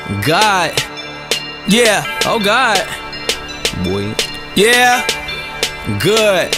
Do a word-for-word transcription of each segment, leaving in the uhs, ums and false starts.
God. Yeah. Oh God. Boy. Yeah. Good.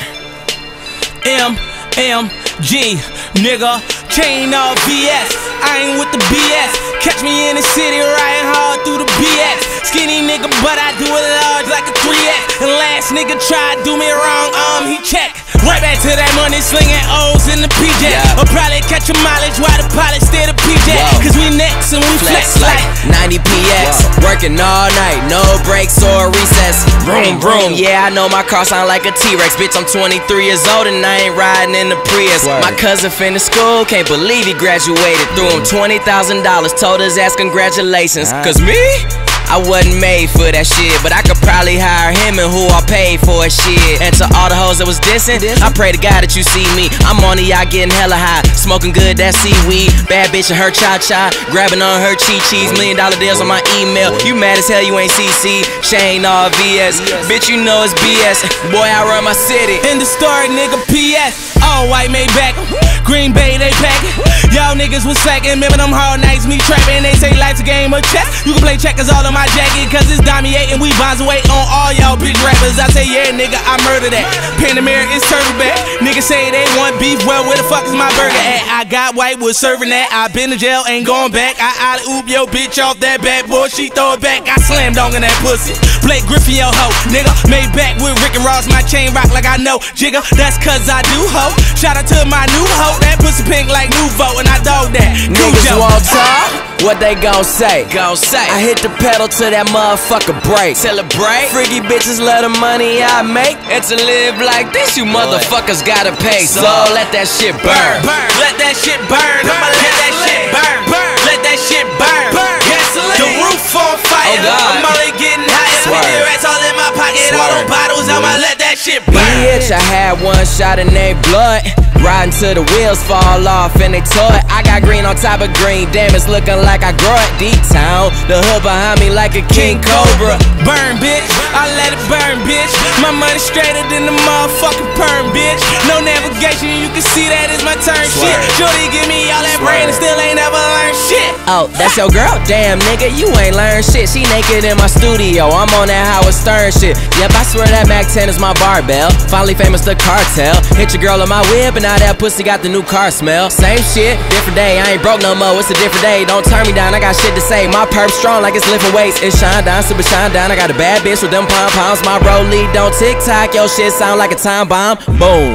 M M G, nigga. Chain of B S. I ain't with the B S. Catch me in the city riding hard through the B S. Skinny nigga, but I do it large like a three X. And last nigga tried to do me wrong, um, he checked. Right back to that money, slinging O's in the P J. Yeah. Or probably catch a mileage while the pilot steer the P J. Whoa. Cause we next and we flex, flex like ninety P X. Whoa. Working all night, no breaks or recess. Vroom, vroom. Yeah, I know my car sound like a T-Rex. Bitch, I'm twenty-three years old and I ain't riding in the Prius. Word. My cousin finished school, can't believe he graduated. Threw him twenty thousand dollars, told his ass congratulations. Cause me? I wasn't made for that shit, but I could probably hire him and who I paid for shit. And to all the hoes that was dissing, I pray to God that you see me. I'm on the yacht getting hella high, smoking good, that seaweed. Bad bitch and her cha-cha, grabbing on her chi-chis. Million dollar deals on my email. You mad as hell you ain't C C. Shane all V S, bitch you know it's B S. Boy I run my city. In the story nigga P S. All white made back, Green Bay they packin'. Y'all niggas was slacking, remember them hard nights me trapping. They say life's a game of chess. You can play checkers all on my jacket, cause it's Dami eight and we bonds away on all y'all bitch rappers. I say yeah nigga, I murder that. Panamera is turtleback. Niggas say they want beef, well where the fuck is my burger at? I got white, was serving that. I been to jail, ain't going back. I alley-oop yo bitch off that bad boy, she throw it back. I slam dunk in that pussy. Blake Griffin yo hoe, nigga. Made back with Rick and Ross, my chain rock like I know Jigga, that's cause I do hoe. Shout out to my new hoe, that pussy pink like Nouveau, and I dog that. Niggas won't talk, what they gon' say? Gon' say I hit the pedal to that motherfucker break. Celebrate. Freaky bitches love the money I make, and to live like this, you motherfuckers gotta pay. So, so let that shit burn. burn. Let that shit burn. burn. I'ma let that shit burn. burn. Let that shit burn. burn. Gasoline. The roof on fire. Oh God. I'm only getting higher. fifty racks all in my pocket. Swerve. All them bottles. I'ma let that shit burn. Bitch, I had one shot and they blood. Riding till the wheels fall off and they toy. I got green on top of green, damn it's looking like I grow it. D-Town, the hood behind me like a King Cobra. Burn bitch, I let it burn bitch. My money straighter than the motherfucking perm bitch. No navigation, you can see that is my turn. Swerve. Shit, Shorty give me all that brain and still ain't never learned shit. Oh, that's your girl? Damn nigga, you ain't learned shit. She naked in my studio, I'm on that Howard Stern shit. Yep, I swear that Mac ten is my barbell. Finally famous the cartel. Hit your girl on my whip and now that pussy got the new car smell. Same shit, different day, I ain't broke no more, it's a different day. Don't turn me down, I got shit to say. My perp strong like it's lifting weights. It's shine down, super shine down. I got a bad bitch with them pom-poms. My rollie don't tick-tock, your shit sound like a time bomb. Boom.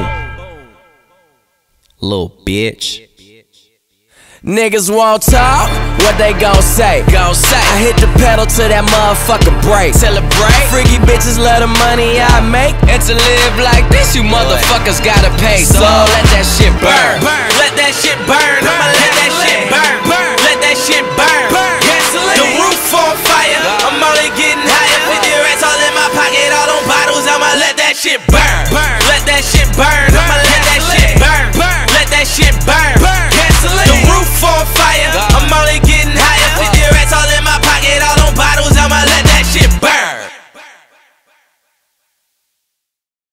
Little bitch. Niggas won't talk, what they gon' say? Gon' say I hit the pedal to that motherfucker break. Celebrate. Freaky bitches love the money I make, and to live like this, you motherfuckers gotta pay. So, so let that shit burn. burn. Let that shit burn. burn. I'ma let that shit burn. burn. Let that shit burn. burn. Gasoline. The roof on fire. I'm only getting higher. fifty racks all in my pocket. All them bottles. I'ma let that shit burn.